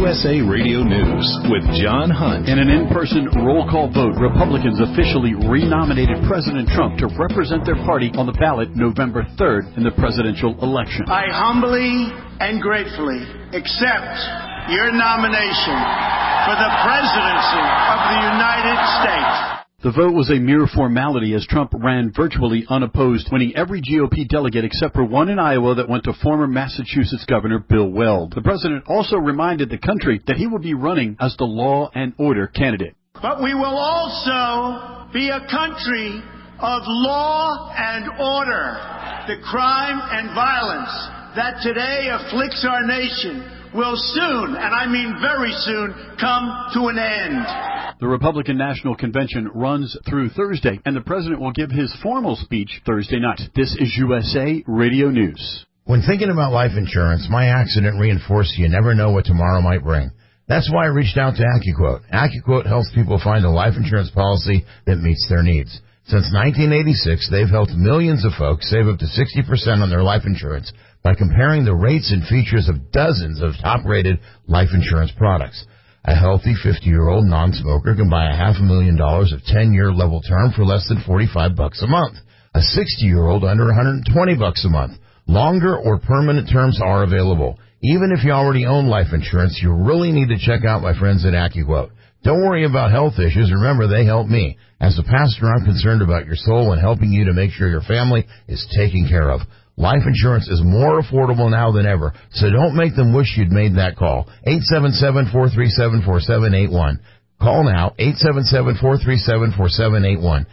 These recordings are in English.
USA Radio News with John Hunt. In an in-person roll call vote, Republicans officially renominated President Trump to represent their party on the ballot November 3rd in the presidential election. I humbly and gratefully accept your nomination for the presidency of the United States. The vote was a mere formality as Trump ran virtually unopposed, winning every GOP delegate except for one in Iowa that went to former Massachusetts Governor Bill Weld. The president also reminded the country that he would be running as the law and order candidate. But we will also be a country of law and order. The crime and violence that today afflicts our nation will soon, and I mean very soon, come to an end. The Republican National Convention runs through Thursday, and the president will give his formal speech Thursday night. This is USA Radio News. When thinking about life insurance, my accident reinforced you never know what tomorrow might bring. That's why I reached out to AccuQuote. AccuQuote helps people find a life insurance policy that meets their needs. Since 1986, they've helped millions of folks save up to 60% on their life insurance by comparing the rates and features of dozens of top-rated life insurance products. A healthy 50-year-old non-smoker can buy $500,000 of 10-year level term for less than $45 a month. A 60-year-old under $120 a month. Longer or permanent terms are available. Even if you already own life insurance, you really need to check out my friends at AccuQuote. Don't worry about health issues. Remember, they help me. As a pastor, I'm concerned about your soul and helping you to make sure your family is taken care of. Life insurance is more affordable now than ever, so don't make them wish you'd made that call. 877-437-4781. Call now, 877-437-4781.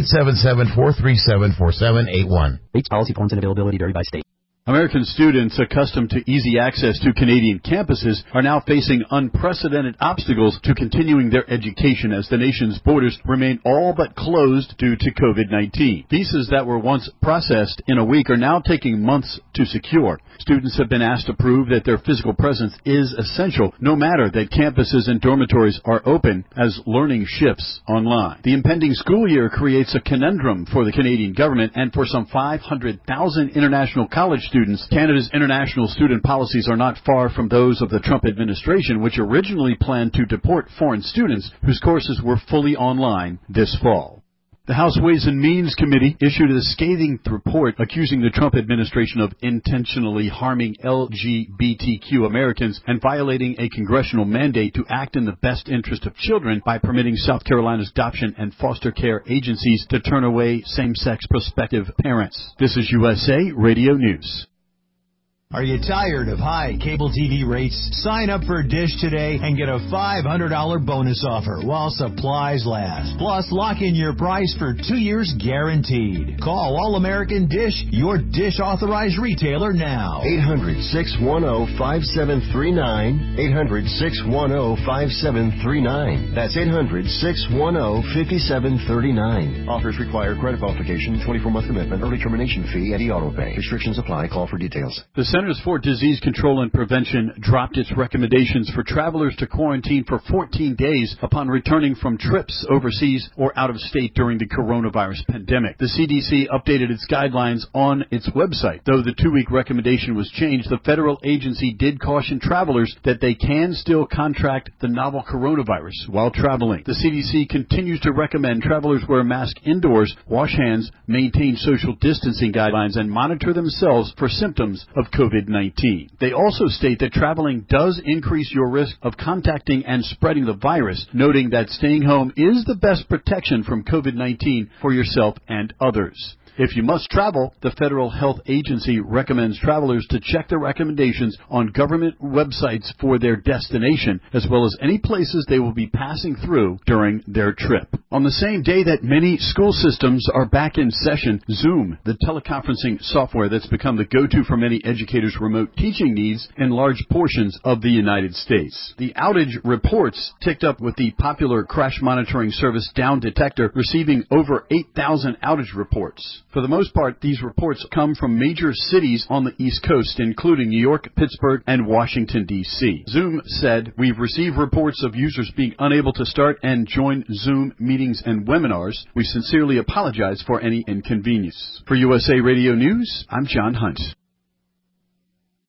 877-437-4781. Rates, policy forms, and availability vary by state. American students accustomed to easy access to Canadian campuses are now facing unprecedented obstacles to continuing their education as the nation's borders remain all but closed due to COVID-19. Visas that were once processed in a week are now taking months to secure. Students have been asked to prove that their physical presence is essential, no matter that campuses and dormitories are open as learning shifts online. The impending school year creates a conundrum for the Canadian government and for some 500,000 international college students. Canada's international student policies are not far from those of the Trump administration, which originally planned to deport foreign students whose courses were fully online this fall. The House Ways and Means Committee issued a scathing report accusing the Trump administration of intentionally harming LGBTQ Americans and violating a congressional mandate to act in the best interest of children by permitting South Carolina's adoption and foster care agencies to turn away same-sex prospective parents. This is USA Radio News. Are you tired of high cable TV rates? Sign up for Dish today and get a $500 bonus offer while supplies last. Plus, lock in your price for 2 years guaranteed. Call All-American Dish, your Dish authorized retailer now. 800-610-5739. 800-610-5739. That's 800-610-5739. Offers require credit qualification, 24-month commitment, early termination fee, and auto pay. Restrictions apply. Call for details. The Centers for Disease Control and Prevention dropped its recommendations for travelers to quarantine for 14 days upon returning from trips overseas or out of state during the coronavirus pandemic. The CDC updated its guidelines on its website. Though the 2-week recommendation was changed, the federal agency did caution travelers that they can still contract the novel coronavirus while traveling. The CDC continues to recommend travelers wear a mask indoors, wash hands, maintain social distancing guidelines, and monitor themselves for symptoms of COVID-19. They also state that traveling does increase your risk of contacting and spreading the virus, noting that staying home is the best protection from COVID-19 for yourself and others. If you must travel, the Federal Health Agency recommends travelers to check the recommendations on government websites for their destination, as well as any places they will be passing through during their trip. On the same day that many school systems are back in session, Zoom, the teleconferencing software that's become the go-to for many educators' remote teaching needs in large portions of the United States. The outage reports ticked up with the popular crash monitoring service Down Detector receiving over 8,000 outage reports. For the most part, these reports come from major cities on the East Coast, including New York, Pittsburgh, and Washington, D.C. Zoom said, "We've received reports of users being unable to start and join Zoom meetings and webinars. We sincerely apologize for any inconvenience." For USA Radio News, I'm John Hunt.